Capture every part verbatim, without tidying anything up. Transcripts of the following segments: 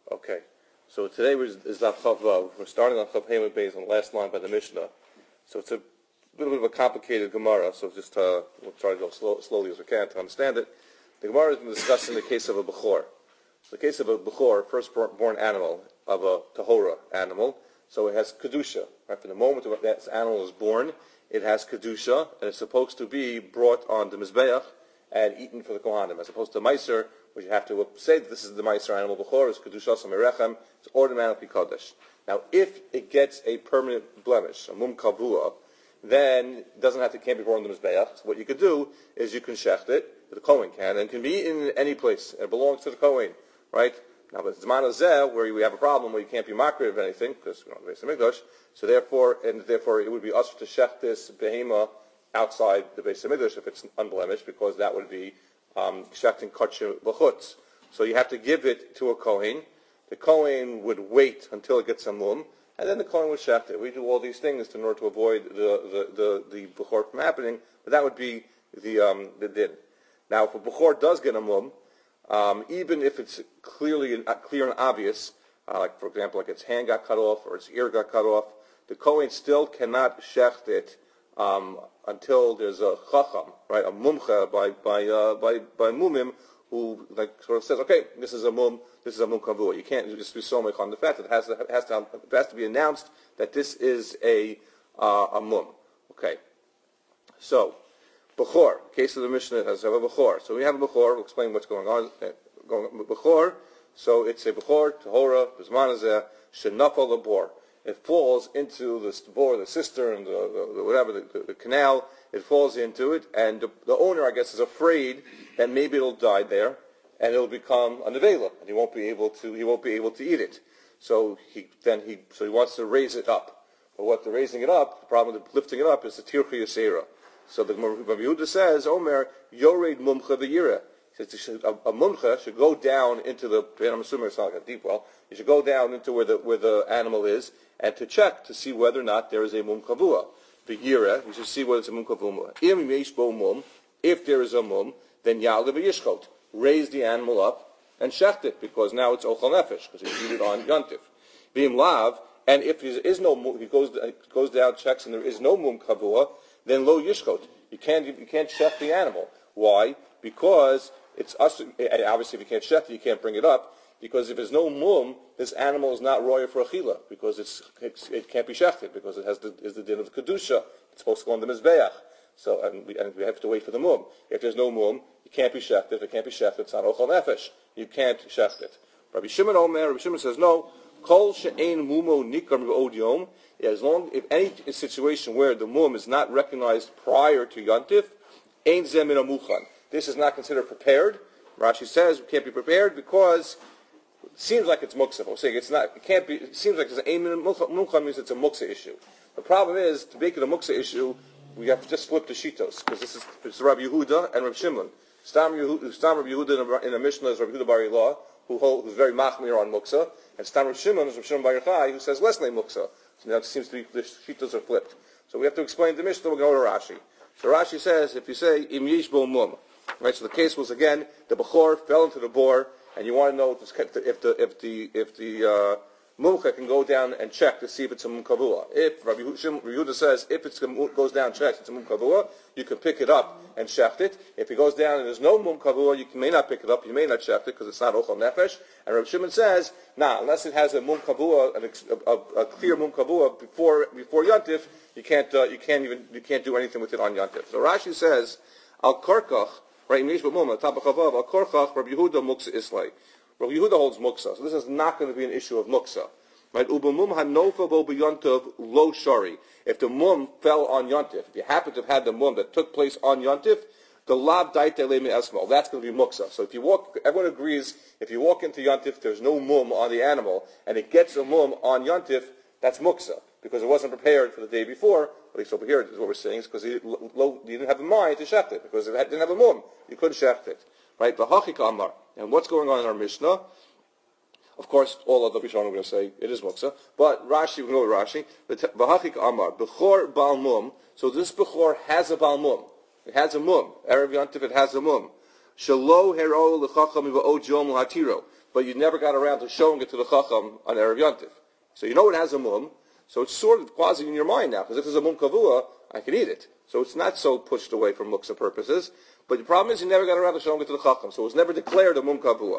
Okay, so today is Daf Chav Vav. We're starting on Chav Hemud Beis on the last line by the Mishnah. So it's a little bit of a complicated Gemara, so just uh, we'll try to go slow, slowly as we can to understand it. The Gemara has been discussing the case of a Bechor. The case of a Bechor, first-born animal, of a Tahora animal, so it has Kedusha. Right? From the moment that animal is born, it has Kedusha, and it's supposed to be brought on the Mizbeach and eaten for the Kohanim, as opposed to Meiser, which you have to say that this is the Meiser animal Bechor, it's Kedusha Samerechem, it's automatically Kodesh. Now, if it gets a permanent blemish, a Mum Kavua, then it doesn't have to, can't be brought on the Mizbeach. So what you could do is you can shecht it, the Kohen can, and it can be eaten in any place. It belongs to the Kohen, right? Now, but Zman Hazeh, where we have a problem where you can't be makriv of anything, because we don't have the Beis HaMikdash, so therefore, and therefore it would be us to shecht this behema outside the Beis HaMikdash if it's unblemished, because that would be um, shechting kachim l'chutz. So you have to give it to a Kohen. The Kohen would wait until it gets a mum, and then the Kohen would shecht it. We do all these things in order to avoid the the the, the Bechor from happening, but that would be the um, the din. Now, if a Bechor does get a mum, um, even if it's clearly uh, clear and obvious, uh, like for example, like its hand got cut off or its ear got cut off, the Kohen still cannot shecht it um, until there's a chacham, right, a mumcha by by uh, by by mumim who like sort of says, okay, this is a mum, this is a mum kavua. You can't just be so much on the fact that it has to it has to it has to be announced that this is a uh, a mum. Okay, so Bechor, case of the Mishnah has a Bechor. So we have a Bechor. We'll explain what's going on. Going Bechor. So it's a Bechor Tahora B'zman Hazeh Shenafal Labor. It falls into the bore, the cistern, the, the, the whatever, the, the, the canal. It falls into it, and the, the owner, I guess, is afraid that maybe it'll die there, and it'll become a nevela, and he won't be able to. He won't be able to eat it. So he then he so he wants to raise it up. But what the raising it up, the problem with lifting it up, is the tircha yasera. So the Rabbi Yehuda says, Omer yored mumcha v'yira. He says a, a mumcha should go down into the. I'm assuming it's not like a deep well. You should go down into where the where the animal is and to check to see whether or not there is a mum kavua. V'yira, you should see whether it's a mum kavua. Im yesh bo mum, if there is a mum, then yaleh v'yishchot. Raise the animal up and shecht it, because now it's ochal nefesh, because you eat it on yontif. V'im lav, and if there is no mum, he goes goes down, checks, and there is no mum kavua, then lo yishchot. You can't you can't shecht the animal. Why? Because it's us. Obviously, if you can't shecht it, you can't bring it up. Because if there's no mum, this animal is not roya for achila, because it's, it's it can't be shechted, because it has the is the din of kedusha. It's supposed to go on the mizbeach. So and we, and we have to wait for the mum. If there's no mum, it can't be shechted. If it can't be shechted, it's not ochal nefesh. You can't shecht it. Rabbi Shimon Omer, Rabbi Shimon says no. Kol she'ein mumo nikar mi'od yom. As long if any situation where the mum is not recognized prior to yontif, ein zeh min hamuchan. This is not considered prepared. Rashi says it can't be prepared because it seems like it's muksa. I'm saying it's not. It can't be. It seems like it's an ein min hamuchan means it's a muksa issue. The problem is to make it a muksa issue, we have to just flip the shitos, because this is it's Rabbi Yehuda and Rabbi Shimon. Stam Yehuda, Stam Rabbi Yehuda in a Mishnah is Rabbi Yehuda Bar Ilah, who hold, who's very machmir on muksa, and Stam Rabbi Shimon is Rabbi Shimon Bar Yochai, who says less than muksa. So now it seems to be the shitos are flipped. So we have to explain the Mishnah. We'll go to Rashi. So Rashi says, if you say im yesh bo mum, right? So the case was again the Bechor fell into the bore, and you want to know if the if the if the, if the uh, mumcha can go down and check to see if it's a mum kavua. If Rabbi Yehuda says if it goes down and checks it's a mum kavua, you can pick it up and shecht it. If it goes down and there's no mum kavua, you can, may not pick it up, you may not shecht it because it's not ochal nefesh. And Rabbi Shimon says, nah, unless it has a mum kavua, a, a, a clear mum kavua before before yontif, you can't uh, you can't even you can't do anything with it on yontif. So Rashi says al karkach, right? Im yesh bo mum al tabach avav al karkach Rabbi Yehuda muksa islay. Rabbi Yehuda holds muksa, so this is not going to be an issue of muksa. Right? Ubamum hanofa bo b'yontiv lo shari. If the mum fell on yontif, if you happen to have had the mum that took place on yontif, the lav daite lemi esmo. That's going to be muksa. So if you walk, everyone agrees, if you walk into yontif, there's no mum on the animal, and it gets a mum on yontif, that's muksa, because it wasn't prepared for the day before. At least over here is what we're saying, is because you didn't have a mind to shecht it, because if it didn't have a mum, you couldn't shecht it. Right? V'hachik amar. And what's going on in our Mishnah? Of course, all of the Rishonim are going to say it is muksa, but Rashi, we know Rashi. V'hachik amar bechor bal mum. So this bechor has a bal mum. It has a mum. Erev yontif, it has a mum. Shelo hero l'chacham v'od yom l'hatiro. but you never got around to showing it to the Chacham on Erev Yontif. So you know it has a mum, so it's sort of quasi in your mind now, because if there's a mum kavua, I can eat it. So it's not so pushed away for muksa purposes. But the problem is you never got around to showing it to the Chacham, so it was never declared a mum kavua.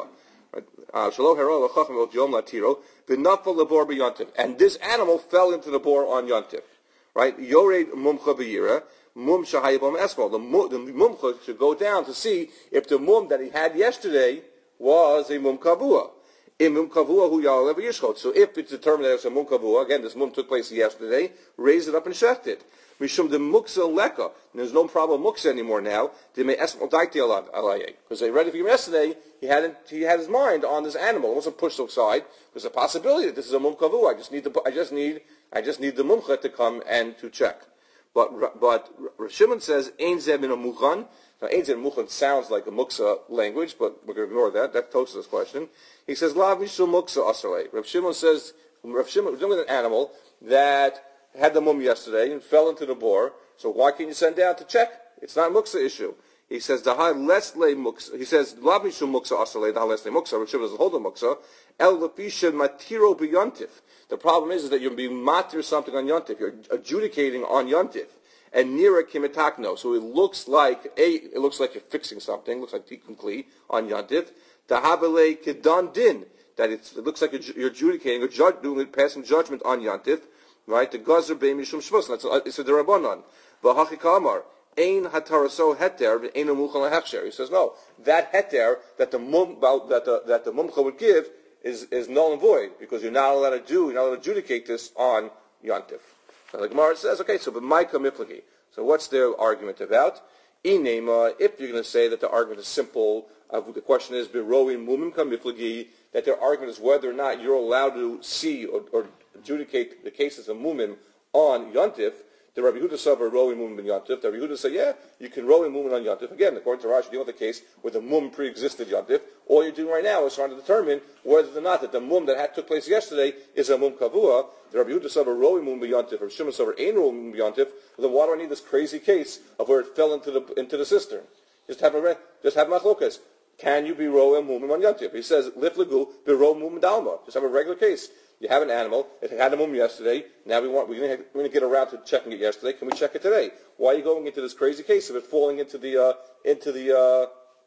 And this animal fell into the bore on Yontif. Right? Yored mumcha b'yira, mum shahayibam esmal. The mumcha should go down to see if the mum that he had yesterday was a mum kavua. In mum kavua hu ya'alev yishchot. So if it's determined that it's a mum kavua, again, this mum took place yesterday, raise it up and shecht it. Mishum the muksa leka. There's no problem muksa anymore now. They may esmal daiti alaye. Because they read it for him yesterday, he had he had his mind on this animal. It wasn't pushed aside. There's a possibility that this is a mum kavua. I just need the I just need I just need the mumcha to come and to check. But but Rav Shimon says ein zeh min muchan. Now ein zeh min muchan sounds like a muksa language, but we're going to ignore that. That Tosafos question. He says lav mishum muksa asrei. Rav Shimon says Rav Shimon was dealing with an animal that had the mum yesterday and fell into the bore. So why can't you send down to check? It's not a muksa issue. He says the high less lay muksa. He says lav mishum muksa asrei. The high less lay muksa. Rav Shimon doesn't hold the muksa. El lepisha matiro b'yontif. The problem is, is that you're being matir something on Yontif. You're adjudicating on Yontif. And nira kimitakno. So it looks like a it looks like you're fixing something, it looks like tikkun kli on Yontif. Tahabele kedan din. That it's, it looks like you're, you're adjudicating or judge, doing passing judgment on Yontif. Right? The gazer be mishum shvus. That's it's a derabanan. V'hachi kamar. Ein hataraso heter v'ein muchal hechsher. He says no. That heter that the mum that the that the mumcha would give is, is null and void, because you're not allowed to do, you're not allowed to adjudicate this on Yontif. So the Gemara says, okay, so but Maika Miflagi. So what's their argument about? Inema, if you're going to say that the argument is simple, uh, the question is, Biroi Mumim Kamiflagi, that their argument is whether or not you're allowed to see or, or adjudicate the cases of Mumim on Yontif. The Rabbi Yehuda said, "Roi mum ben Yontif." The Rabbi Yehuda said, "Yeah, you can roi mum on Yontif." Again, according to Rashi, you deal with the case where the mum pre-existed Yontif. All you're doing right now is trying to determine whether or not that the mum that had took place yesterday is a mum kavua. The Rabbi Yehuda said, "Roi mum ben Yontif," or Shimon said, "Ein roi mum ben Yontif." Then why do I need this crazy case of where it fell into the into the cistern? Just have a just have machlokas. Can you be roi mum on Yontif? He says, "Lif legu be roi mum dalma." Just have a regular case. You have an animal. It had a mum yesterday. Now we want, we're going to get around to checking it yesterday. Can we check it today? Why are you going into this crazy case of it falling into the uh, into the uh,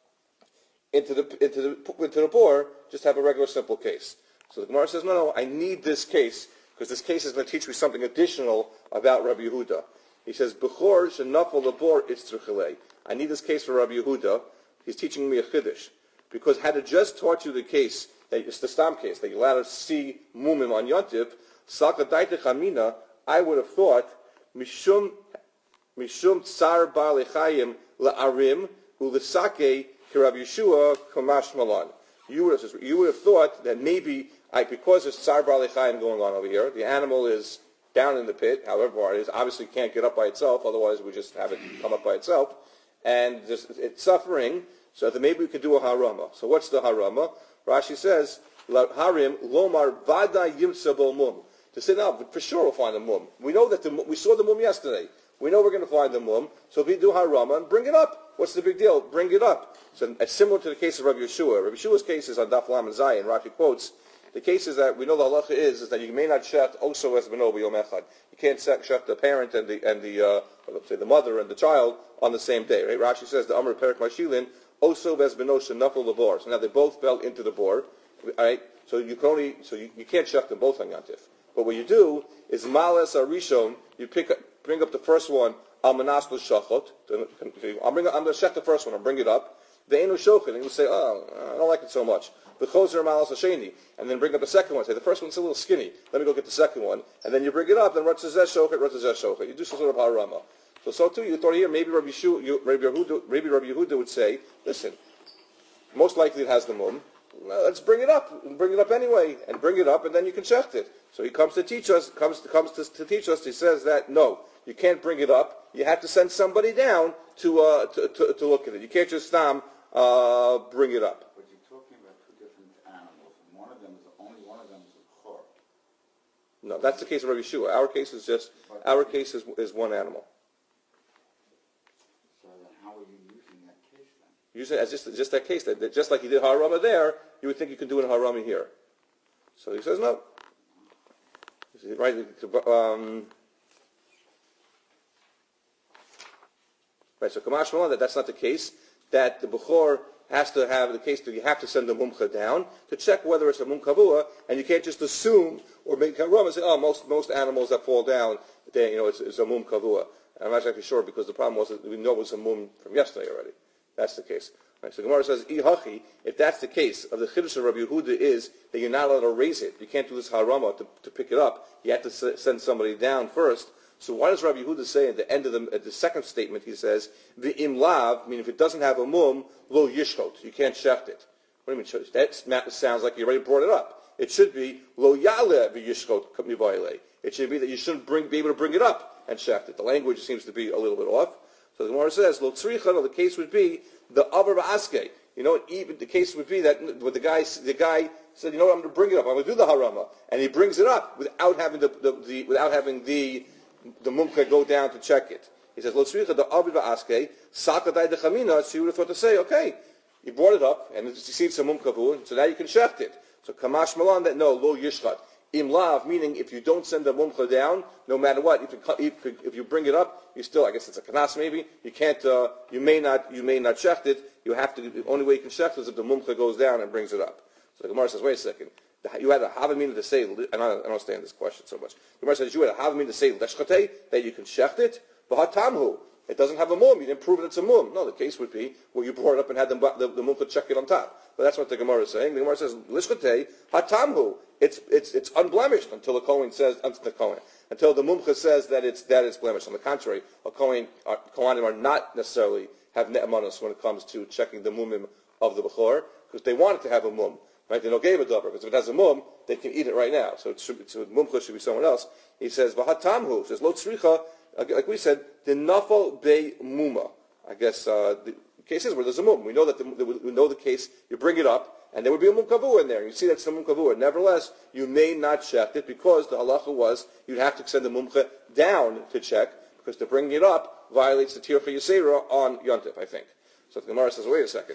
into the into the into the bore? Just have a regular simple case. So the Gemara says, no, no, I need this case because this case is going to teach me something additional about Rabbi Yehuda. He says, Bechor shenafal labor itzruchelei. I need this case for Rabbi Yehuda. He's teaching me a chiddush, because had it just taught you the case, that it's the stam case, that you're allowed to see mumim on Yontif, Salka Daita Chamina, I would have thought, Mishum Mishum Tsar Bar Lechayim La'arim U'Lesake Kirab Yeshua Kamash Malan. You would have you would have thought that maybe I, because there's Tsar Bar Lechayim going on over here, the animal is down in the pit, however far it is, obviously can't get up by itself, otherwise we just have it come up by itself, and just, it's suffering, so that maybe we could do a harama. So what's the harama? Rashi says, Harim lomar vada yimsa bo mum. To say, no, for sure we'll find the mum. We know that the, we saw the mum yesterday. We know we're going to find the mum. So if we do harama, and bring it up. What's the big deal? Bring it up. So it's similar to the case of Rabbi Yeshua. Rabbi Yeshua's case is on Daf Lam and Zayin. Rashi quotes, the case is that we know the halacha is, is that you may not shecht also as benobi yom echad. You can't shecht the parent and the, and the, uh, or let's say the mother and the child on the same day, right? Rashi says, the Amr Perik Mashilin, also ves benosha nafal labor. So now they both fell into the bore. All right, so you can only so you, you can't shech them both on Yantif. But what you do is malas arishon. You pick up, bring up the first one al manas l'shachot. I'm bring I'm going to shech the first one. I'll bring it up. The enu shochet, and you say, oh, I don't like it so much. The choser malas hasheni, and then bring up the second one. Say the first one's a little skinny. Let me go get the second one, and then you bring it up. Then ratzazeh shochet, ratzazeh shochet. You do some sort of harama. So, so too, you thought here, maybe Rabbi Yehuda, Rabbi Yehuda, maybe Rabbi Yehuda would say, listen, most likely it has the mum. Well, let's bring it up, bring it up anyway, and bring it up, and then you can shecht it. So he comes to teach us, comes to, comes to, to teach us. He says that no, you can't bring it up. You have to send somebody down to uh, to, to, to look at it. You can't just um, uh, bring it up. But you're talking about two different animals, and one of them is only one of them is a chor. No, that's the case of Rabbi Yeshua. Our case is just but our case is is one animal. So then, how are you using that case then? Use it as just, just that case, that, that just like you did harama there, you would think you could do it in harama here. So he says no. Right, um, right. So Kamash Malan, that that's not the case. That the Bechor has to have the case that you have to send the mumcha down to check whether it's a mum kavua, and you can't just assume or make a rum and say, oh, most most animals that fall down, they, you know, it's, it's a mum kavua. And I'm not actually sure because the problem was that we know it was a mum from yesterday already. That's the case. Right, so Gemara says, Ihachi, if that's the case, of the Chiddush of Rabbi Yehuda is that you're not allowed to raise it. You can't do this harama to, to pick it up. You have to s- send somebody down first. So why does Rabbi Yehuda say at the end of the, at the second statement, he says, the imlav, meaning if it doesn't have a mum, lo yishchot, you can't shecht it. What do you mean? That sounds like you already brought it up. It should be lo yale v'yishchot mivayle. It should be that you shouldn't bring, be able to bring it up and shecht it. The language seems to be a little bit off. So the Gemara says, lo tzricha, the case would be the avar ba'aske. You know, even the case would be that with the guy, the guy said, you know what, I'm going to bring it up. I'm going to do the harama, and he brings it up without having the, the, the without having the the mumcha go down to check it. He says, lo tzricha the avar ba'aske sakadai dechamina. So you would have thought to say, okay, you brought it up, and you see it's a mumcha, so now you can shecht it. So kamash malan that no lo yishchat. Imlav, meaning if you don't send the mumcha down, no matter what, if you, if, if you bring it up, you still, I guess it's a kanas maybe, you can't, uh, you may not, you may not shecht it, you have to, the only way you can shecht it is if the mumcha goes down and brings it up. So the Gemara says, wait a second, you had a havamina to say, and I don't understand this question so much. The Gemara says, you had a havamina to say, leshchate, that you can shecht it, v'hatamhu, it doesn't have a mum, you didn't prove it it's a mum. No, the case would be, well, you brought it up and had the, the, the mumcha check it on top. But that's what the Gemara is saying. The Gemara says, lishchate, hatamhu, It's it's it's unblemished until the Kohen says until the Kohen until the Mumcha says that it's that it's blemished. On the contrary, a Kohen uh, Kohanim are not necessarily have ne'emanos when it comes to checking the mumim of the Bechor because they want it to have a mum, right? They don't give a davar because if it has a mum, they can eat it right now. So it should be, so Mumcha should be someone else. He says v'hatamhu says lo tzricha, like we said the nafal be muma. I guess uh, the case is where there's a mum. We know that the, we know the case. You bring it up. And there would be a mum kavua in there. You see that's the mum kavua. Nevertheless, you may not check it because the halacha was you'd have to send the mumcha down to check because to bring it up violates the tircha yisera on yontif, I think. So the Gemara says, wait a second.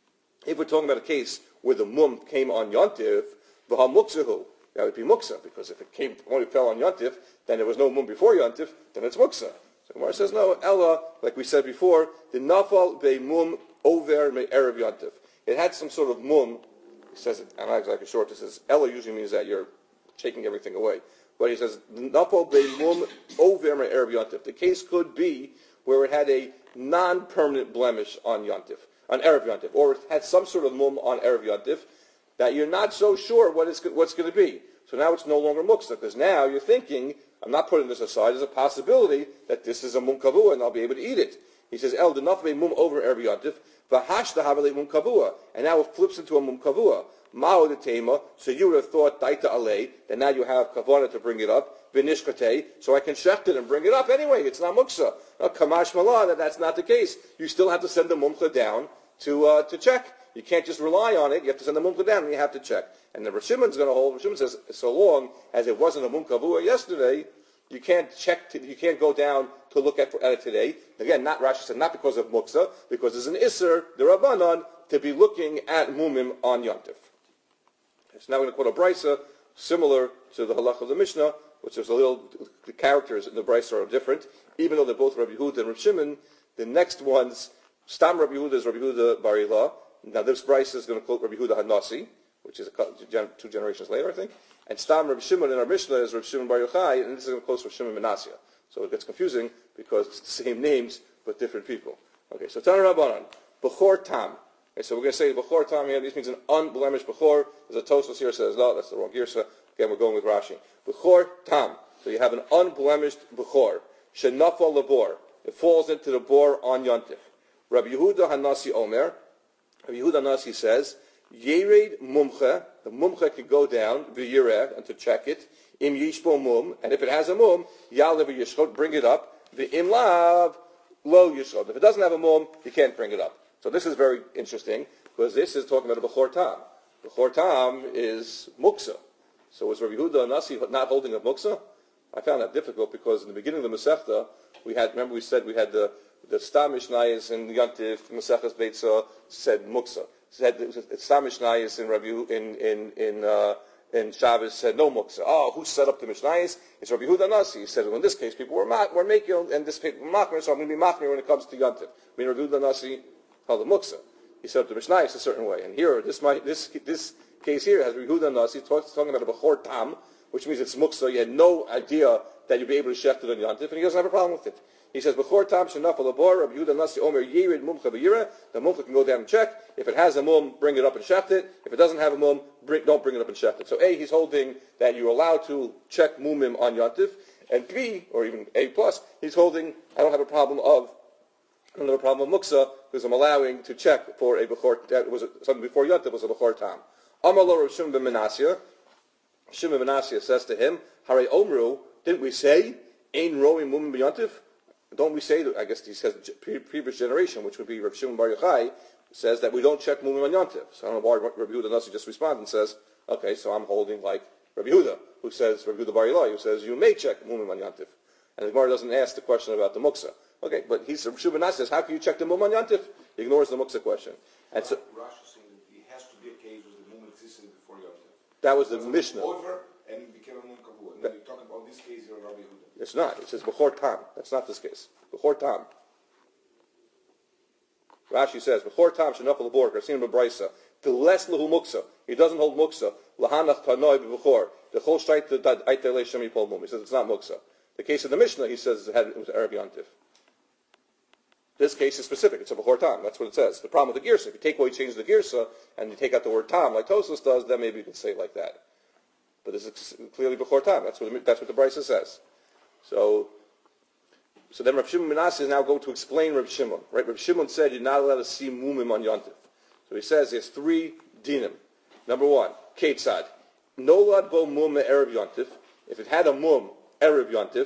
If we're talking about a case where the mum came on yontif, v'ha muksahu, that would be muksa because if it came only fell on yontif, then there was no mum before yontif, then it's muksa. So the Gemara says, no, Ella, like we said before, the nafal be mum over me erev yontif. It had some sort of mum. He says it, I'm not exactly sure. It says Ella usually means that you're taking everything away. But he says Napo be mum over erev yontif. The case could be where it had a non-permanent blemish on yontif, on erev yontif, or it had some sort of mum on erev yontif that you're not so sure what it's what's going to be. So now it's no longer muksa because now you're thinking I'm not putting this aside. There's a possibility that this is a mum kavua and I'll be able to eat it. He says El the Napo be mum over erev yontif. And now it flips into a mum kavua. Mao de tema, so you would have thought daita alei, that now you have kavana to bring it up, vinishkate, so I can shecht it and bring it up anyway. It's not muksa. Now, kamash malah, that that's not the case. You still have to send the mumcha down to uh, to check. You can't just rely on it. You have to send the mumcha down and you have to check. And the Rosh Shimon's going to hold. Rosh Shimon says, so long as it wasn't a mum kavua yesterday, you can't check. To, you can't go down to look at, at it today. Again, not Rashi said not because of muksa, because there's an isser, the rabbanon, to be looking at mumim on yontif. So now we're going to quote a brisa similar to the halach of the Mishnah, which is a little. The characters in the brisa are different, even though they're both Rabbi Yehuda and Rabbi Shimon. The next ones, Stam Rabbi Yehuda is Rabbi Yehuda Bar Ilah. Now this brisa is going to quote Rabbi Yehuda Hanasi, which is a, two generations later, I think. And Stam Rabbi Shimon in our Mishnah is Rabbi Shimon Bar Yochai, and this is going to quote Rabbi Shimon Menasya. So it gets confusing because it's the same names but different people. Okay, so Tana Rabbanan, Bechor Tam. Okay, so we're going to say Bechor Tam here. This means an unblemished Bechor. There's a Tosfos here that says no, that's the wrong Girsa. Again, we're going with Rashi. Bechor Tam. So you have an unblemished Bechor. Shenafal Labor. It falls into the bor on Yontif. Rabbi Yehuda Hanasi Omer. Rabbi Yehuda Hanasi says, Yered Mumcha. The Mumcha can go down, v'yireh, and to check it. Im yishbo mum, and if it has a mum, yalev yishchot, bring it up. V'im lav, lo yishchot. If it doesn't have a mum, you can't bring it up. So this is very interesting, because this is talking about a Bechor Tam. Bechor Tam is muksa. So was Rabbi Yehuda Nasi not holding a muksa? I found that difficult, because in the beginning of the Masechta, we had, remember we said we had the the Stam Mishnayos in Yantif, Maseches Beitza said Muksa. Said Stam Mishnayos in Rabbi in in in uh, in Shabbos said no Muksa. Oh, who set up the Mishnayos? It's Rabbi Yehuda Nasi. He said, well, in this case, people were ma- were making, and this people were machmir, so I'm going to be machmir when it comes to Yantif. I mean, Rabbi Yehuda Nasi held the Muksa. He set up the Mishnayos a certain way, and here this might this this case here has Rabbi Yehuda Nasi talks, talking about a Bechor Tam, which means it's Muksa. You had no idea that you'd be able to shecht it on Yantif, and he doesn't have a problem with it. He says, Bechor Tam Shenafal Labor, Rabbi Yehuda Nasi Omer Yirid Mumcha B'Yira. The Mumcha can go down and check. If it has a mum, bring it up and shecht it. If it doesn't have a mum, bring, don't bring it up and shecht it. So A, he's holding that you're allowed to check mumim on Yantif, and B, or even A plus, he's holding, I don't have a problem of, I don't have a problem of Muksa, because I'm allowing to check for a Bechor, that was a, something before Yantif was a Bechor Tam. Amar lo Rav Shimon ben Menasya. Shimon ben Menasya says to him, Hare Omru, didn't we say, Ein Roim Mumim B'Yantif? Don't we say, I guess he says the previous generation, which would be Rav Shimon Bar Yochai, says that we don't check Mumim on Yantif. So I don't know why Rabbi Yehuda Nasi just responds and says, okay, so I'm holding like Rabbi Yehuda, who says, Rabbi Yehuda Bar Yochai, who says you may check Mumim on Yantif. And the Gemara doesn't ask the question about the Muksa. Okay, but he's, Rav Shimon Nasi says, how can you check the Mumim on Yantif? He ignores the Muksa question. And so, Rashi is saying that it has to be a case where the Mum existed before Yantif. That was the Mishnah. Over and it became a Mum Kavua. And then you're talking about this case here, Rabbi Yehuda. It's not. It says Bechor Tam. That's not this case. Bechor Tam. Rashi says Bechor Tam Shenafal Labor Rasim B'Braisa. The less Lahu Muksa. He doesn't hold Muksa. Lahanach Tanoi B'Bechor. The Chol Shtait the Aitele Shemi Pol Mum. He says it's not Muksa. The case of the Mishnah, he says it, had, it was Erev Yantif. This case is specific. It's a Bechor Tam. That's what it says. The problem with the Girsa, if you take away, change the Girsa, and you take out the word Tam, like Tosfos does, then maybe you can say it like that. But this is clearly Bechor Tam. That's what the, that's what the Braisa says. So, so then Rav Shimon ben Menasya is now going to explain Rav Shimon. Right? Rav Shimon said you're not allowed to see mumim on Yantif. So he says there's three dinim. Number one, Ketzad. Nolad bo mum erev Yantif. If it had a mum erev Yantif,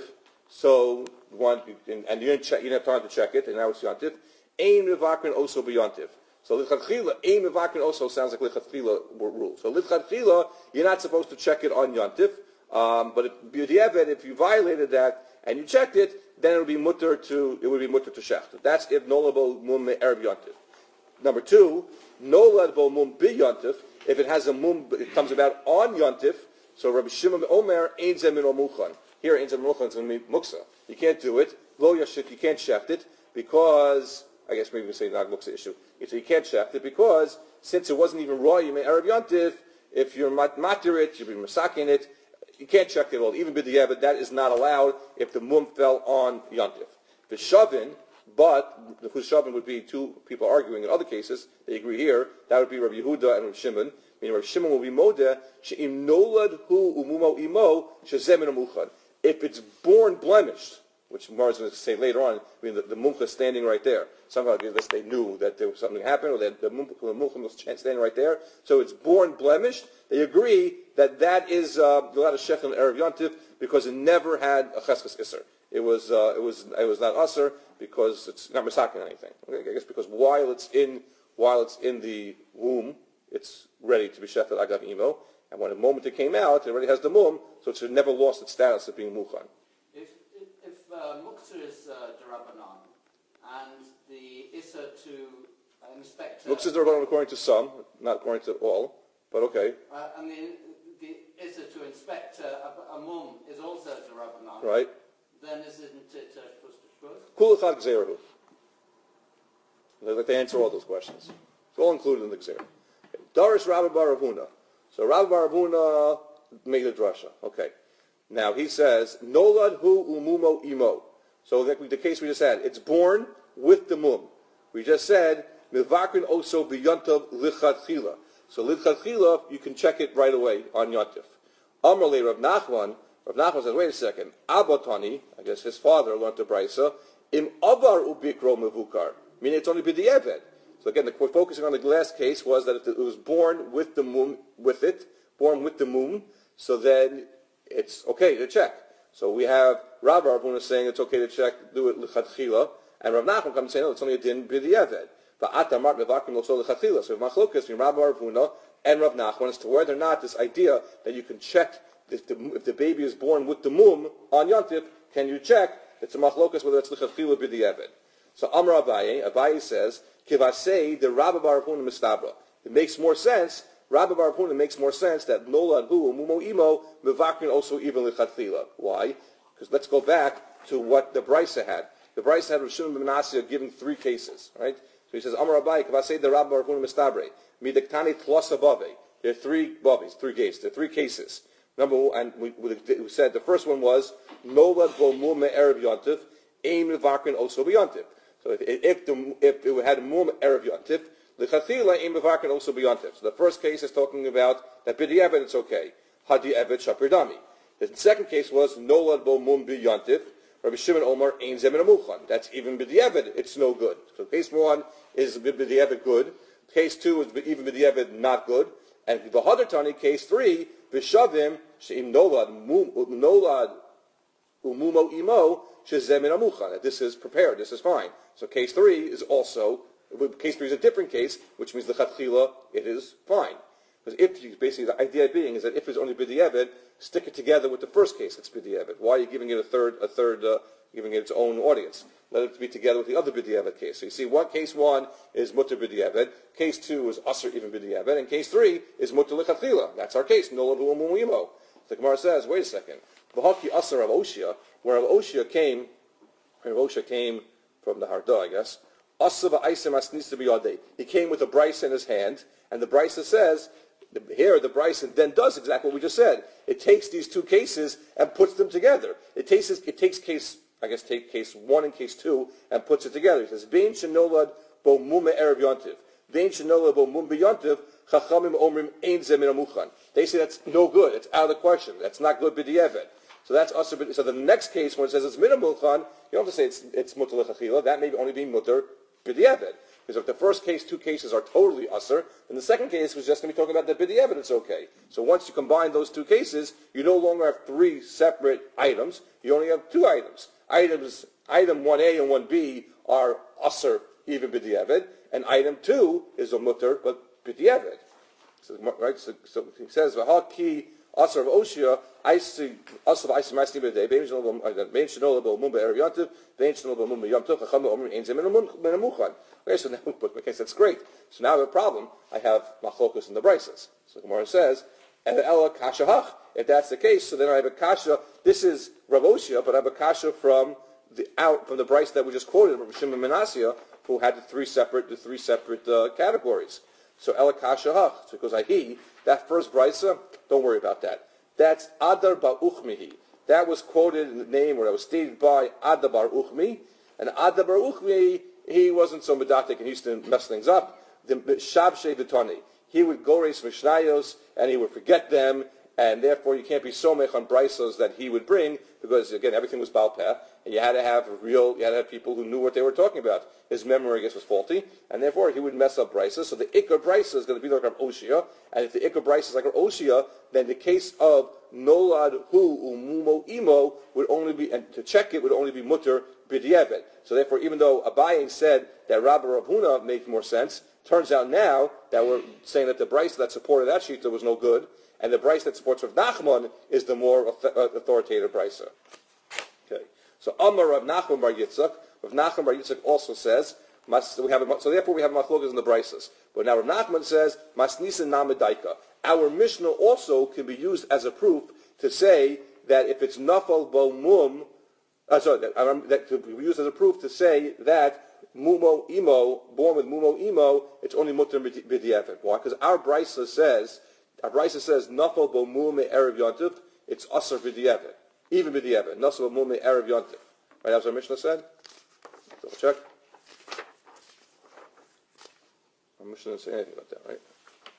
so one and, and you didn't check, you didn't have time to check it, and now it's Yantif. Ein mevakrin also be Yantif. So lichatchila, ein mevakrin also sounds like lichatchila rule. So lichatchila, you're not supposed to check it on Yantif. Um, but if, if you violated that and you checked it, then it would be mutter to it would be mutter to shecht. That's if nolabo mum erev yantif. Number two, nolabo mum bi yantif. If it has a mum, it comes about on yantif. So Rabbi Shimon Omer ein zemin omuchan. Here ein zemin omuchan is going to be muksa. You can't do it. Lo yashik. You can't shecht it because I guess maybe we say not muksa issue. So you can't shecht it because since it wasn't even raw, you may erev yantif. If you're mat matir it, you'll be masaking it. You can't check it all. Even b'diavad, that is not allowed if the mum fell on Yantif. The shavin, but the shavin would be two people arguing in other cases. They agree here. That would be Rabbi Yehuda and Rabbi Shimon. Meaning Rabbi Shimon will be modeh she'im nolad hu umumo imo shezemin amuchan. If it's born blemished, which Mar is going to say later on, I mean the, the mumcha is standing right there. Somehow they knew that there was something happened, or that the mumcha, the mumcha was standing right there. So it's born blemished. They agree that that is uh, you're allowed to shech on erev yantiv because it never had a cheskes iser. It was uh, it was it was not usher because it's not misaking anything. Okay? I guess because while it's in while it's in the womb, it's ready to be shechted agav imo, and when the moment it came out, it already has the mum, so it should never lost its status of being muchan. If if, if uh, muktzah is uh, derabanan and the issa to uh, inspect muktzah is derabanan according to some, not according to all, but okay. Uh, and the the issa to inspect uh, a, a mum is also derabanan. Right. Then isn't it uh, supposed to shvus? Kul echad gzeirahu. They like to answer all those questions. It's all included in the gzeir. Okay. Darish Rabbi Bar Avuna. So Rabbi Bar Avuna made the drasha. Okay. Now he says, Nolad hu umumo imo. So the, the case we just had, it's born with the mum. We just said, Mivakrin also biyantav lichatchila. So lichatchila, you can check it right away on yantif. Amrle Rav Nachman, Rav Nachman says, wait a second, Abatani, I guess his father learned the Braisa, im avar ubikro mevukar, meaning it's only b'di'eved. So again, the, we're focusing on the last case was that if it was born with the mum, with it, born with the mum, so then it's okay to check. So we have Rav Ravuna saying it's okay to check, do it lichatchila, and Rav Nachman comes saying, no, it's only a din b'di'eved. Va'ata mart mevakrim loso lichatchila. So we have machlokas between Rav Ravuna and Rav Nachman as to whether or not this idea that you can check if the, if the baby is born with the mum on Yantif, can you check? It's a machlokas whether it's lichatchila b'di'eved. So Amar Abaye, Abaye says, Kivasei the Rabba Bar Huna Mistabra. It makes more sense. Rabba Bar Huna makes more sense that Nolad Hu Mumo Imo Mevakrin also even Lichatchila. Why? Because let's go back to what the Brisa had. The Brisa had Rav Shimon ben Menashe giving three cases, right? So he says, Amar Abaye, Kivasei the Rabba Bar Huna Mistabre. Midaktani Tlos Abave. There are three bobbies, three cases. There are three cases. Number one, and we, we said the first one was Nolad Bo Mum Erev Yontif, Aim Mevakrin also Beyontif. So if, if, the, if it had Mum Erev Yontif, L'chatchila Aim Mevakrin also Beyontif. So the first case is talking about that B'di Evet it's okay. Hadi Evet Shapir Dami. The second case was Nolad Bo Mum Beyontif. Rabbi Shimon Omer Ein Zemin Amuchan. That's even B'di Evet, it's no good. So case one is B'di Evet good. Case two is even B'di Evet not good. And the Hadartani, case three, Vishavim, Sheim Nolad, Nolad, Umumo Imo, Shezemin Amuchan. This is prepared, this is fine. So case three is also, case three is a different case, which means the Chatchila, it is fine. Because if you, basically the idea being is that if it's only B'di'evet, stick it together with the first case, it's B'di'evet. Why are you giving it a third, a third, uh, giving it its own audience? Let it be together with the other B'di'evet case. So you see, one case one is Mutter B'di'evet, case two is Asr even B'di'evet, and case three is Mutter L'chatchila. That's our case, Nolav U'umu'imo. The Gemara says, wait a second, V'haki Asr Rav Oshia, where Rav Oshia came, Rav Oshia came from the Harda, I guess, Asr V'aisem Asnisa B'yadei. He came with a Bryce in his hand, and the Bryce says, here the Bryce then does exactly what we just said. It takes these two cases and puts them together. It takes, it takes case, I guess take case one and case two and puts it together. He says, Vein shenolad bo mume erev yontiv. Vein shenolad bo mum b'yontiv, chachamim omrim ein zemin amuchan. They say that's no good. It's out of the question. That's not good b'di'evet. So that's also, so the next case when it says it's min amuchan, you don't have to say it's, it's mutter l'chachila. That may only be mutter b'di'evet. Because if the first case, two cases are totally usser, then the second case was just going to be talking about the b'di'evet, it's okay. So once you combine those two cases, you no longer have three separate items. You only have two items. Items, item one A and one B are usser, even b'di'evet, and item two is a mutter, but b'di'evet. So, right? So, so he says, "V'ha ki asar of Oshia, I see asar of Isim Ma'asni b'day. Bein shenol bein shenol b'mum be'erev yantiv, bein shenol b'mum be'yamtiv. Chacham b'omrim ein zemin amuchan." Okay, so now, okay, so that's great. So now I have a problem. I have machlokus in the brises. So Gemara says, "And ella kasha hach." If that's the case, so then I have a kasha. This is Rav Oshia, but I have a kasha from the out from the brise that we just quoted, Rav Shimon ben Menashe, who had the three separate the three separate uh, categories. So ella kasha hach. So because I he that first brisa, don't worry about that. That's Adar Bar Uchmihi. That was quoted in the name, or that was stated by Adar Bar Uchmi, and Adar Bar Uchmi, he wasn't so medatic and he used to mess things up. The Shabshe Vitani. He would go race Mishnayos and he would forget them, and therefore you can't be so mech on brisos that he would bring, because again everything was Baal Peh, and you had to have real, you had to have people who knew what they were talking about. His memory, I guess, was faulty, and therefore he would mess up brisos. So the Ikar brisa is going to be like Rav Oshia, and if the Ikar brisa is like Rav Oshia, then the case of Nolad Hu Umumo Imo would only be, and to check it would only be Mutter B'di'evet. So therefore, even though Abaye said that Rabbi Rav Huna made more sense, turns out now that we're saying that the brisa that supported that shita was no good, and the brisa that supports Rav Nachman is the more authoritative brisa. Okay. So Amar Rav Nachman Bar Yitzchak, Rav Nachman Bar Yitzchak also says, we have a, so therefore we have machlokas in the brisas. But now Rav Nachman says, Masnisa Namidaika. Our Mishnah also can be used as a proof to say that if it's Nafal Bo Mum, uh, sorry, that, um, that to be used as a proof to say that Mumo Imo, born with Mumo Imo, it's only Mutter B'di'evet. Why? Because our brisa says, our brisa says, Nafal Bo Mum Erev Yontif, it's Asar B'di'evet. Even B'di'evet. Nafal Bo Mum Erev Yontif. Right, that's what our Mishnah said? Double check. Our Mishnah didn't say anything about that, right?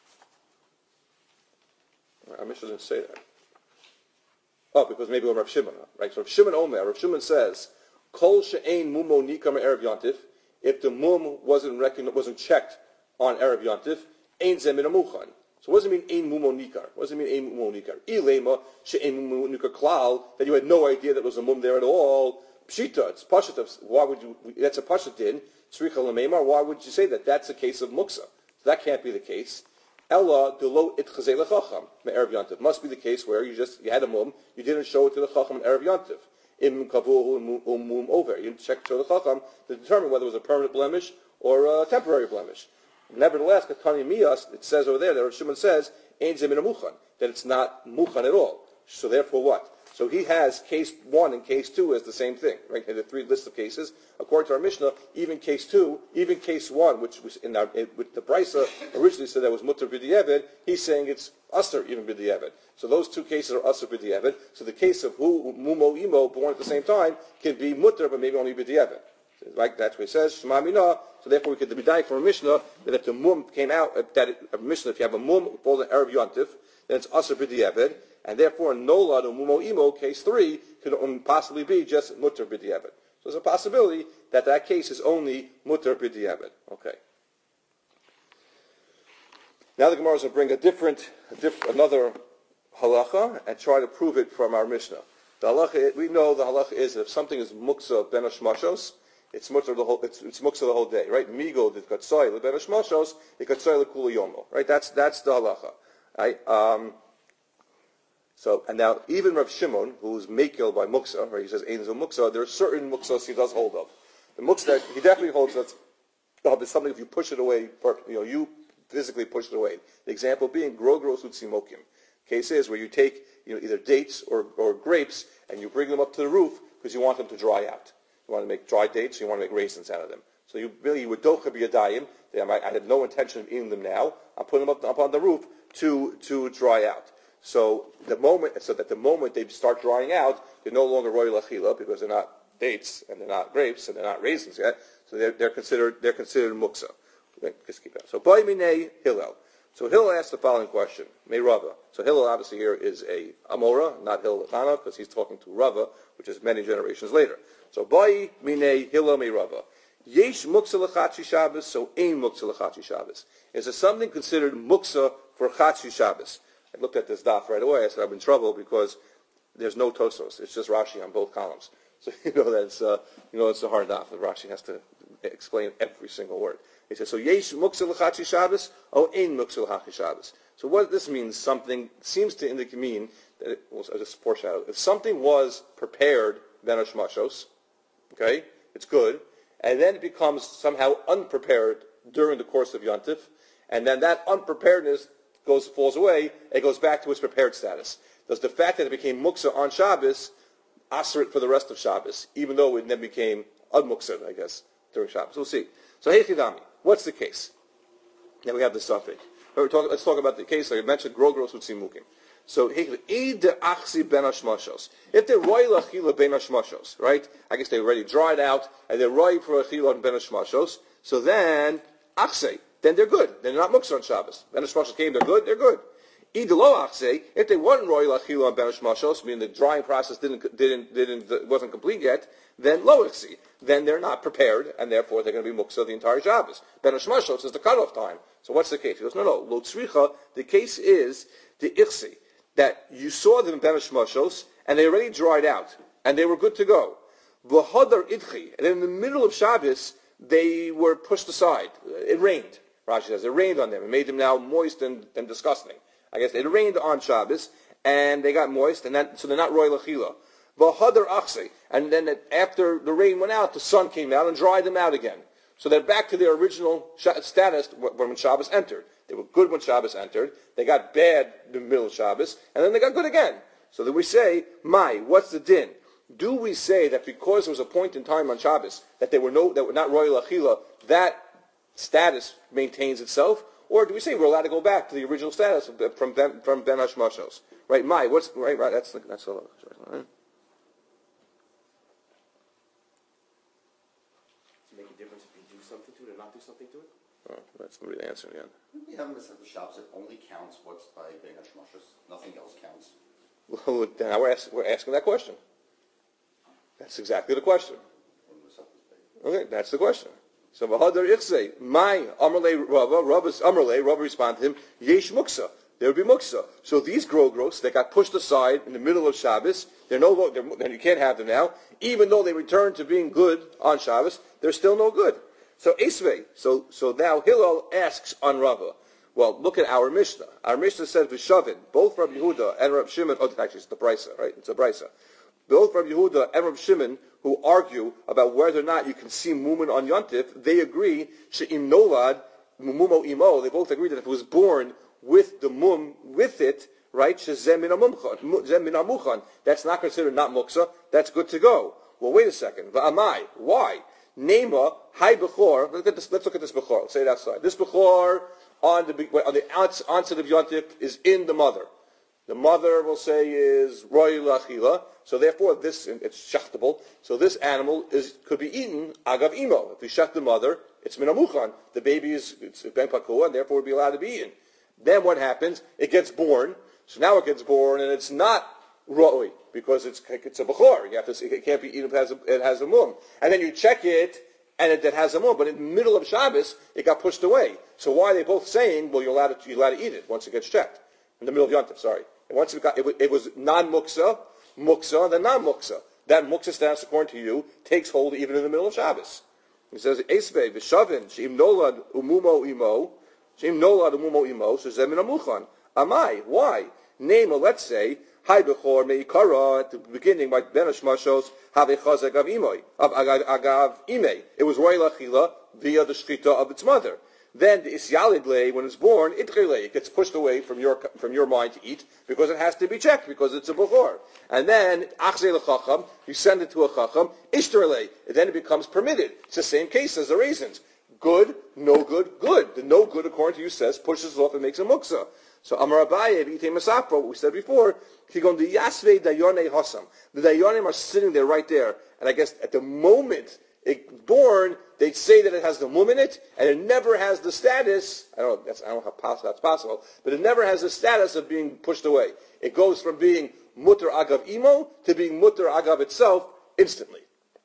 Our Mishnah didn't say that. Oh, because maybe we're Rav Shimon, right? So Rav Shimon Omer, Rav Shimon says, Kol she'ein mumo nikam erev yontif, if the mum wasn't reckoned, wasn't checked on erev yontif, ein zemin amuchan. So what does it mean ein mumo nikar? What does it mean ein mumo nikar? Ilema she'ein mumo nikar klal, that you had no idea that there was a mum there at all. Pshita, it's pashat. Why would you? That's a pashat din. Tzricha l'meimar. Why would you say that? That's a case of muksa. So that can't be the case. Ella delo it chazei lechacham me'erev yontif. Must be the case where you just you had a mum, you didn't show it to the chacham on erev yontif. im kavuhu umum over. You check to the chacham to determine whether it was a permanent blemish or a temporary blemish. Nevertheless, Katani Miyas, it says over there that Rav Shimon says, Ein Zemin Muchan, that it's not Muchan at all. So therefore what? So he has case one and case two as the same thing, right? The three lists of cases. According to our Mishnah, even case two, even case one, which was in our, with the Brisa originally said that was Mutter B'di'evet, he's saying it's Usser even B'di'evet. So those two cases are Usser B'di'evet. So the case of who, Mumo, Imo, born at the same time, can be Mutter, but maybe only B'di'evet. Right? That's what it says, Shema Minah. So therefore we could be dying from a Mishnah that if the mum came out, that it, a Mishnah, if you have a mum called an Erev Yontif, then it's Usser B'di'evet. And therefore, Nolad or Mumo Imo, case three, could possibly be just Mutter B'di'evet. So there's a possibility that that case is only Mutter B'di'evet. Okay. Now the Gemara is going to bring a different, a diff, another halacha and try to prove it from our Mishnah. The halacha, we know the halacha is that if something is muksa ben hashmashos, it's mutter the whole, it's, it's muksa the whole day, right? Migo did katsoy le ben hashmashos, it katsoy le kula yomo, right? That's that's the halacha, right? Um, So, and now, even Rav Shimon, who's makil by muksa, right, he says, Ein zo muksa, there are certain muksas he does hold of. The muksa, he definitely holds that it's something if you push it away, you know, you physically push it away. The example being, gro gros utsimokim. Case is where you take, you know, either dates or, or grapes, and you bring them up to the roof because you want them to dry out. You want to make dry dates, you want to make raisins out of them. So you really, you would docha biyadayim, I had no intention of eating them now, I'm putting them up, up on the roof to, to dry out. So the moment, so that the moment they start drying out, they're no longer roy lachila because they're not dates and they're not grapes and they're not raisins yet. So they're, they're considered they're considered muksa. Just keep that. So by minei Hillel. So Hillel asked the following question: May Rava. So Hillel obviously here is a Amora, not Hillel Tana, because he's talking to Rava, which is many generations later. So by minei Hillel may Rava. Yesh muksa lechachi Shabbos, so ain muksa lechachi Shabbos. Is there something considered muksa for chachi Shabbos? I looked at this daf right away. I said, I'm in trouble because there's no Tosos. It's just Rashi on both columns. So you know that's uh, you know it's a hard daf. Rashi has to explain every single word. He says, so yesh muksa l'chachi Shabbos, o ein muksa l'chachi Shabbos. So what this means, something seems to indicate mean that it was as a foreshadow. If something was prepared ben hashmashos, okay, it's good, and then it becomes somehow unprepared during the course of Yontif, and then that unpreparedness goes falls away, it goes back to its prepared status. Does the fact that it became muksa on Shabbos asr it for the rest of Shabbos, even though it then became unmuksa, I guess, during Shabbos? We'll see. So, hey Chidami, what's the case? Now we have the suffix. Let's talk about the case. Like I mentioned, grogros utzimukim. So, if they're roy lachila ben hashmashos, right? I guess they already dried out, and they're roy for achila ben hashmashos. So then, achse. Then they're good. They're not muksa on Shabbos. Ben hashmashos came, they're good, they're good. If they weren't royal achila on ben hashmashos, meaning the drying process didn't didn't didn't wasn't complete yet, then lo ichsi. Then they're not prepared, and therefore they're going to be muksa the entire Shabbos. Ben hashmashos is the cutoff time. So what's the case? He goes, no, no, lo tzricha. The case is the ichsi, that you saw them in ben hashmashos and they already dried out and they were good to go. V'hadar idchi, and in the middle of Shabbos they were pushed aside. It rained. Rashi says it rained on them. It made them now moist and, and disgusting. I guess it rained on Shabbos, and they got moist, and that, so they're not royal achila. V'hadar achse, and then after the rain went out, the sun came out and dried them out again. So they're back to their original status when Shabbos entered. They were good when Shabbos entered. They got bad in the middle of Shabbos, and then they got good again. So then we say, my, what's the din? Do we say that because there was a point in time on Shabbos that they were no, that were not royal achila, that status maintains itself, or do we say we're allowed to go back to the original status from Ben, from Ben Hashmashos? Right, my what's right, right? That's that's all. Right. Does it make a difference if you do something to it or not do something to it? Oh, that's going to be the answer again. We have this at the shops. It only counts what's by Ben Hashmashos. Nothing else counts. Well, now we're, ask, we're asking that question. That's exactly the question. Okay, that's the question. So v'hadar ichse, my Amrle Rava, Rava's Amrle, Rava responded to him, Yesh muksa. There would be muksa. So these grogros that got pushed aside in the middle of Shabbos, they're no longer, then you can't have them now. Even though they returned to being good on Shabbos, they're still no good. So Esvei, so so now Hillel asks on Rava. Well, look at our Mishnah. Our Mishnah says v'shavin, both Rabbi Yehuda and Rabbi Shimon. Oh, actually, it's the brisa, right? It's a brisa. Both Rabbi Yehuda and Rabbi Shimon, who argue about whether or not you can see Mumin on Yontif, they agree, she'im nolad, mumumo imo, they both agree that if it was born with the mum, with it, right, shezem min hamuchan, that's not considered not muksa, that's good to go. Well, wait a second, va'amai, why? Nema, hi bechor, let's, this, let's look at this bechor, let's say it outside. This bechor on the, on the onset of Yontif is in the mother. The mother, will say, is roy lachila, so therefore this, it's shachtable, so this animal is could be eaten agav imo. If we shech the mother, it's minamuchan. The baby is it's ben pakua, and therefore would be allowed to be eaten. Then what happens? It gets born, so now it gets born, and it's not roy, because it's it's a bechor. You have to, it can't be eaten if it has a, it has a mum. And then you check it, and it, it has a mum, but in the middle of Shabbos, it got pushed away. So why are they both saying, well, you're allowed to, you're allowed to eat it once it gets checked? In the middle of Yontif, sorry. And once it, got, it, it was non-muksa, muksa, and then non-muksa. That muksa status, according to you, takes hold even in the middle of Shabbos. He says, Esvei, v'shavin, she'im nolad umumo imo, she'im nolad umumo imo, shezem min amuchan. Amai, why? Name, let's say, Hai bechor meikara, at the beginning, by Ben Hashmashos, have a chazak of imoy, of agav imei. It was royal achila via the shchita of its mother. Then the isyalidle, when it's born, itchile, it gets pushed away from your from your mind to eat because it has to be checked because it's a bechor. And then achzei lechacham, you send it to a chacham, ishterle, then it becomes permitted. It's the same case as the raisins. Good, no good, good. The no good, according to you, says pushes off and makes a muksa. So Amar Abaye, v'itei masapra, what we said before, kigon the yasvei dayonei hasam. The dayonim are sitting there right there, and I guess at the moment it's born, they say that it has the mum in it, and it never has the status, I don't know, that's, I don't know how that's possible, but it never has the status of being pushed away. It goes from being mutter agav imo to being mutter agav itself instantly.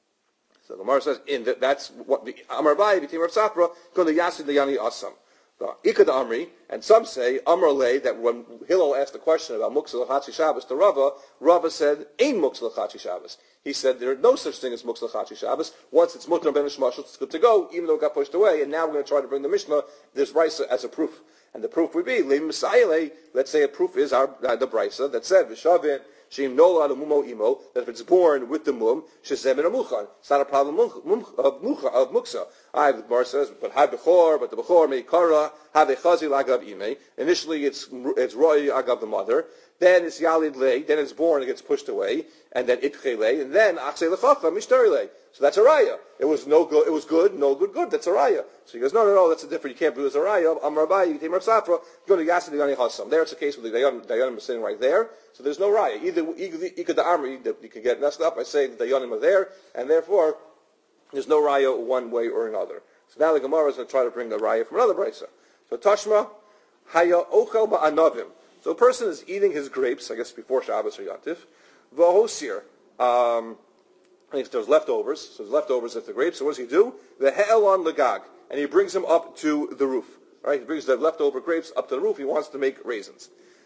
So the Gemara says, in that, that's what the Amar Abaye, v'itei Rav Safra, kigon the yasvei dayonei hasam. Ikad Amri, and some say, Amar Le, that when Hillel asked the question about Muksa L'Chachi Shabbos to Rava, Rava said, Ein Muksa L'Chachi Shabbos. He said, there is no such thing as Muksa L'Chachi Shabbos. Once it's Mutter Ben Shmashos, it's good to go, even though it got pushed away, and now we're going to try to bring the Mishnah, this Brisa, as a proof. And the proof would be, Le Messiah, let's say a proof is our, uh, the Brisa that said, V'shavin, Sheim Nola Mumo Imo, that if it's born with the mum, Shezem and Amuchan. It's not a problem of Muksa. I, the Gemara says, but have Bechor, but the Bechor may Kara, have a Chazi Lagav Ime. Initially it's it's Roy Agav the mother, then it's Yalid Lei, then it's born, it gets pushed away, and then Itche Lei, and then Achse Lechacha, Mishtari Lei. So that's a raya. It was no good, it was good, no good, good, that's a raya. So he goes, no, no, no, that's a different, you can't do it as a raya. Amar Abaye, Yitem Rav Safra, go to Yasid Dayani Hasam. There it's a case where the Dayanim are sitting right there, so there's no raya. Either Ikad the Amri, you could get messed up by saying the Dayanim are there, and therefore, there's no raya one way or another. So now the Gemara is going to try to bring the raya from another brisa. So Tashma, Haya Ochel Ba'anavim. So a person is eating his grapes, I guess before Shabbos or Yantif, V'hosir, um, I think there's leftovers, so there's leftovers of the grapes, so what does he do? The He'elon Legag, and he brings them up to the roof. Right? He brings the leftover grapes up to the roof, he wants to make raisins.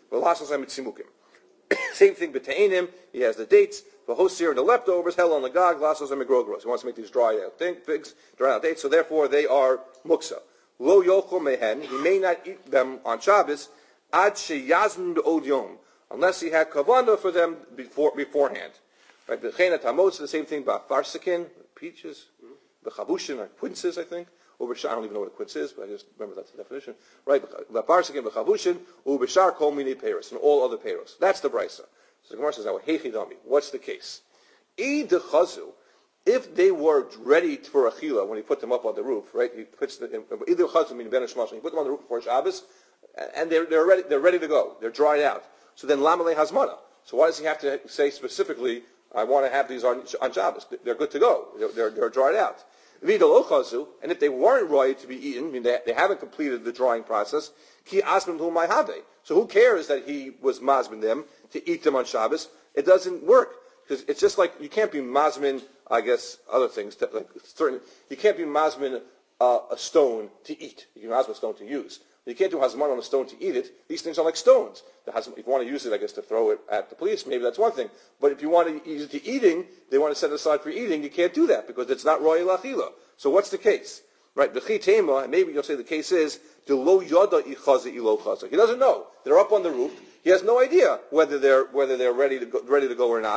Same thing, B'teinim, he has the dates, V'hosir, and the leftovers, He'elon Legag, Lasos Amigrogros. He wants to make these dry out figs, dry out dates, so therefore they are muksa. Lo yochel mehen, he may not eat them on Shabbos, ad sheyazn be'od yom, unless he had kavanah for them before beforehand. Right? The chena tamotz, the same thing about farsikin, peaches, the chavushin, or quinces, I think. Or I don't even know what a quince is, but I just remember that's the definition. Right? The farsikin, the chavushin, ubishar kol mini peiros, and all other peiros. That's the brisa. So the Gemara says now, heichidami, what's the case? I dechazu. If they were ready for achila when he put them up on the roof, right? He puts the either chazul meaning ben hashmash, he put them on the roof before Shabbos, and they're they're ready they're ready to go. They're dried out. So then lamale hazmana. So why does he have to say specifically, I want to have these on, on Shabbos? They're good to go. They're they're, they're dried out. Vidal chazu, and if they weren't ready to be eaten, I mean they, they haven't completed the drying process. Ki asmin hu my have. So who cares that he was mazmin them to eat them on Shabbos? It doesn't work because it's just like you can't be mazmin. I guess other things that, like certain, you can't be mazmin uh, a stone to eat. You can mazmin a stone to use. You can't do hazman on a stone to eat it. These things are like stones. The hazman, if you want to use it, I guess to throw it at the police, maybe that's one thing. But if you want to use it to eating, they want to set it aside for eating. You can't do that because it's not royal achila. So what's the case? Right? The chitema, and maybe you'll say the case is the lo yada ichaza ilo chaza. He doesn't know. They're up on the roof. He has no idea whether they're whether they're ready to go, ready to go or not.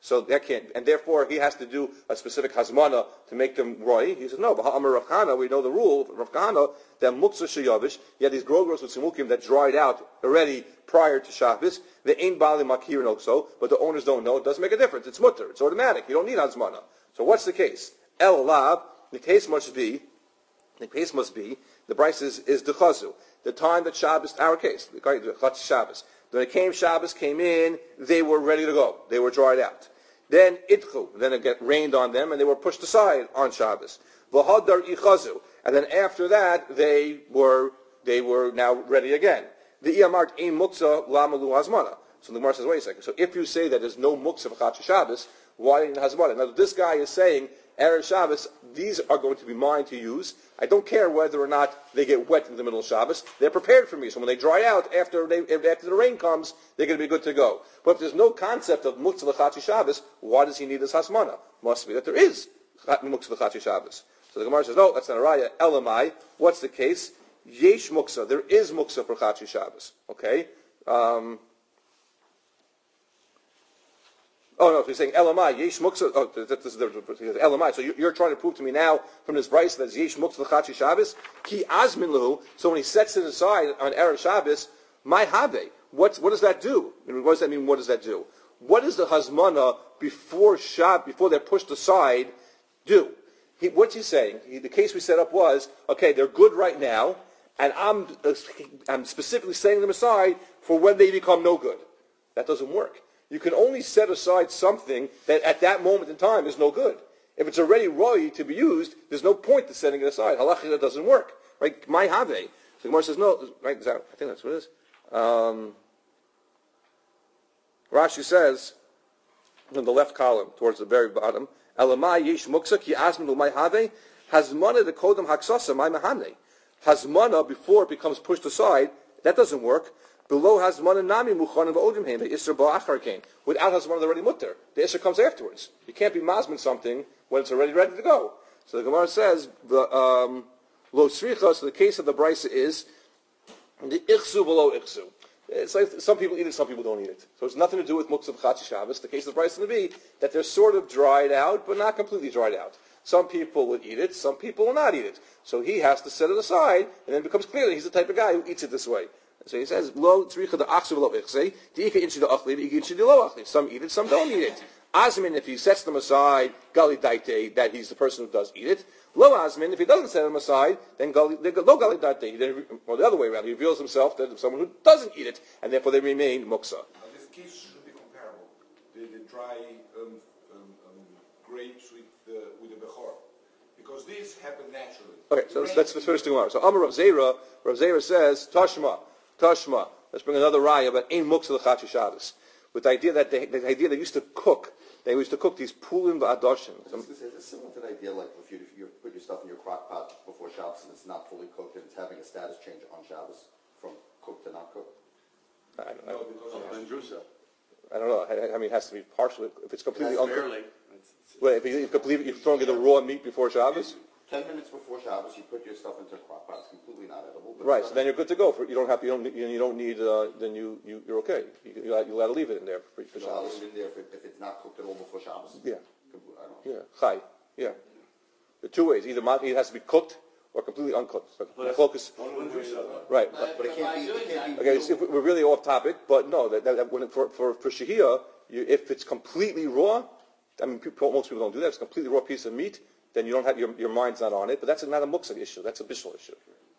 So that can't, and therefore he has to do a specific hazmana to make them roy. He says, no, but Amar Rav Kahana, we know the rule, Rav Kahana, that muktzah sheyavish, you had these grogros with simukim that dried out already prior to Shabbos. They ain't bali makirin also, but the owners don't know. It doesn't make a difference. It's mutter. It's automatic. You don't need hazmana. So what's the case? El lav, the case must be, the case must be, the price is, is dechazu. The time that Shabbos, our case, the Chatz Shabbos. When it came, Shabbos came in, they were ready to go. They were dried out. Then itchu, then it get rained on them, and they were pushed aside on Shabbos. V'hadar ichazu, and then after that they were they were now ready again. The iyamart ein muksa lamalu hazmana. So the Gemara says, wait a second. So if you say that there's no muksa for Chatz Shabbos, why didn't hazmana? Now this guy is saying erev Shabbos, these are going to be mine to use. I don't care whether or not they get wet in the middle of Shabbos. They're prepared for me. So when they dry out after they, after the rain comes, they're going to be good to go. But if there's no concept of muktzah l'chatzi Shabbos, why does he need this hasmana? Must be that there is muktzah l'chatzi Shabbos. So the Gemara says, no, that's not a raya. Elamai. What's the case? Yesh muktzah. There is muktzah for chatzi Shabbos. Okay. Um, Oh no, so he's saying Elamai, Yesh Muksa, oh, this is the Elamai. So you're trying to prove to me now from this Bryce that Yesh Muksa l'Chachi Shabbos, Ki Azmin Lahu, so when he sets it aside on Erev Shabbos, my Habe, what, what does that do? What does that mean, what does that do? What does the Hazmana before Shab, before they're pushed aside, do? He, what's he saying? He, the case we set up was, okay, they're good right now, and I'm, uh, I'm specifically setting them aside for when they become no good. That doesn't work. You can only set aside something that at that moment in time is no good. If it's already roy to be used, there's no point to setting it aside. Halachic, that doesn't work. Right? My have. So the Gemara says, no, right? Is that, I think that's what it is. Um, Rashi says, in the left column, towards the very bottom, Elamai yesh muksa ki asmin l'may have, hazmana the kodem haksasa my mahane. Hazmana, before it becomes pushed aside, that doesn't work. Below Hazmana Nami Muchanim V'odim Heim, the Isser Ba'achar came. Without Hazmana, they're already mutter. The Isser comes afterwards. You can't be masmin something when it's already ready to go. So the Gemara says, the um, Lo Sricha, so the case of the Brisa is, the Ichsu below Ichsu. It's like some people eat it, some people don't eat it. So it's nothing to do with Muktzah Chatzi Shabbos. The case of the Brisa will be that they're sort of dried out, but not completely dried out. Some people will eat it, some people will not eat it. So he has to set it aside, and then it becomes clear that he's the type of guy who eats it this way. So he says, "Lo tzricha the achsu v'lo ichsei, the ika inchi the achli, the ika inchi the lo achli." Some eat it, some don't eat it. Azmin, if he sets them aside, gali daite, that he's the person who does eat it. Lo azmin, if he doesn't set them aside, then gali, lo gali daite. Then, or the other way around, he reveals himself to someone who doesn't eat it, and therefore they remain muksa. Now this case should be comparable. The, the dry um, um, um, grapes with the with the bechor, because this happened naturally. Okay, so let's, let's finish tomorrow. So Amar Rav Zera, Rav Zera says, Tashma. Tashma. Let's bring another raya, but ein muksa l'chachi Shabbos. With the idea that they, the idea they used to cook, they used to cook these pulim v'adoshim. Is this similar to the idea like if you, if you put your stuff in your crock pot before Shabbos and it's not fully cooked and it's having a status change on Shabbos from cooked to not cooked? I don't No, know. because of Andrusa. I don't know. I, I mean, it has to be partially. If it's completely uncooked. Barely. Wait, if you, you completely, you're throwing in the raw meat before Shabbos. Ten minutes before Shabbos, you put your stuff into a crock pot. It's completely not edible. But Right, so then you're good to go. For, you don't have to, you don't, you don't need, uh, then you, you, you're okay. You, you, you got to leave it in there for, for So I'll Shabbos. leave it in there if, it, if it's not cooked at all before Shabbos. Yeah, I don't know. yeah, chai, yeah. There are two ways. Either ma- it has to be cooked or completely uncooked. So the focus, right. But, But it but can't by be- it doing can't that, be- Okay, so if we're really off topic, but no, that, that, that when it, for, for, for shahiyah, you, if it's completely raw, I mean, people, most people don't do that, it's a completely raw piece of meat, then you don't have, your, your mind's not on it, but that's not a muksa issue, that's a bishul issue.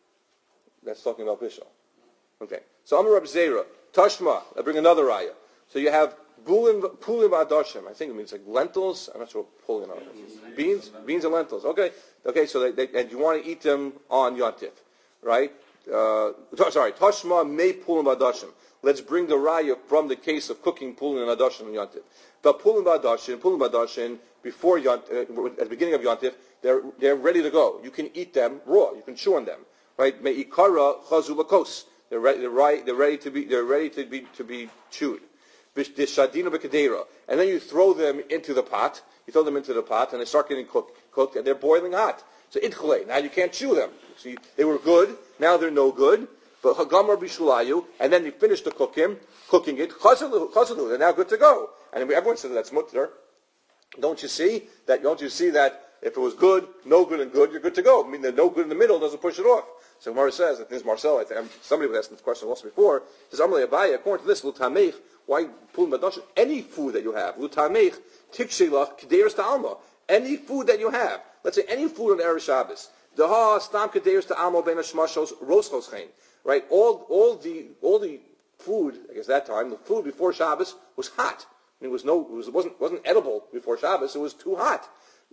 That's talking about bishul. Okay, so Amar Rab Zera, Tashma, I bring another raya. So you have pulim pulim adoshim, I think it means like lentils, I'm not sure what pulim are. Beans, beans and lentils, okay. Okay, so they, they, and you want to eat them on Yontif, right? Uh, t- sorry, Tashma may pulim adoshim. Let's bring the raya from the case of cooking pulim and adoshim on Yontif. But pulim adoshin, pulim adoshin, before Yont, uh, at the beginning of Yontif, they're they're ready to go. You can eat them raw. You can chew on them, right? Me'ikara chazulakos. They're ready. They're right. They're ready to be. They're ready to be to be chewed. B'shadina b'kedera, and then you throw them into the pot. You throw them into the pot, and they start getting cooked. Cooked, and they're boiling hot. So idchule. Now you can't chew them. See, they were good. Now they're no good. but Hagamar Bishulayu, and then you finish the cooking, cooking it, Chazalu, Chazalu, they're now good to go. And everyone says that's mutter. Don't you see that? Don't you see that if it was good, no good, and good, you're good to go? I mean, the no good in the middle doesn't push it off. So Gemara says, I think it's Marcel, I think, somebody was asking this question also before, says, Amalei Abaye, according to this, Lutamech, why pull Madasha? Any food that you have, Lutamech, Tikshelach, Kederis Ta'alma, any food that you have, let's say any food on Erev Shabbos, Daha, Stam Kederis Ta'alma, Ben Hashmashos, Roshos Chain, right? All, all the, all the food, I guess that time, the food before Shabbos was hot. I mean, it was no, it, was, it wasn't, wasn't edible before Shabbos, it was too hot.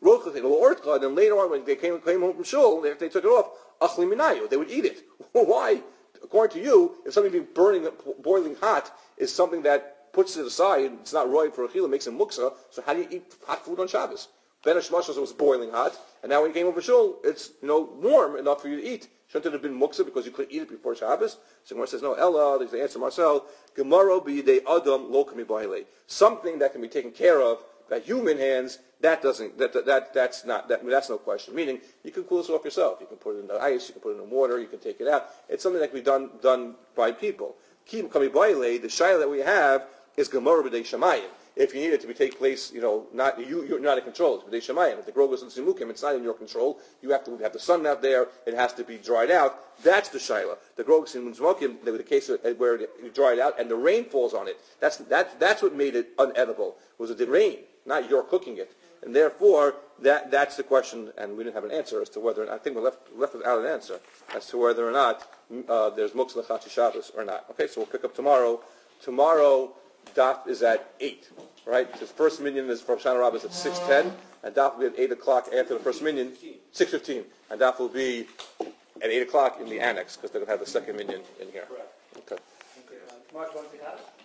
And then later on, when they came, came home from shul, after they took it off, achli minayu, they would eat it. Why? According to you, if something being burning, boiling hot is something that puts it aside, it's not roy for achila, makes it muksa, so how do you eat hot food on Shabbos? Ben Hashmashos was boiling hot, and now when you came home from shul, it's, you know, warm enough for you to eat. Shouldn't it have been muksa because you couldn't eat it before Shabbos? So Gemara says, no, Ella, there's the answer, Marcel, Gemara b'yidei adam lo kami b'ailei. Something that can be taken care of by human hands, that doesn't, that, that, that that's not, that, that's no question. Meaning, you can cool this off yourself. You can put it in the ice, you can put it in the water, you can take it out. It's something that can be done, done by people. Kim kami b'ailei, the shayla that we have is Gemara b'dei shamayim. If you need it to be take place, you know, not you, you're not in control. It's b'dei shamayim. If the grow goes into simukim, it's not in your control. You have to have the sun out there. It has to be dried out. That's the shayla. The grow goes into simukim, the case where you dry it out and the rain falls on it. That's that. That's what made it unedible. Was it the rain, not your cooking it? And therefore, that that's the question. And we didn't have an answer as to whether. I think we're left left without an answer as to whether or not uh, there's muktzah l'chatzis Shabbos or not. Okay, so we'll pick up tomorrow. Tomorrow. Daf is at eight, right? The first minyan is from Shana Rabbah is at six ten, and Daf will be at eight o'clock after the first minyan, six fifteen, and Daf will be at eight o'clock in the annex because they're going to have the second minyan in here. Okay. Mark, want to pick up?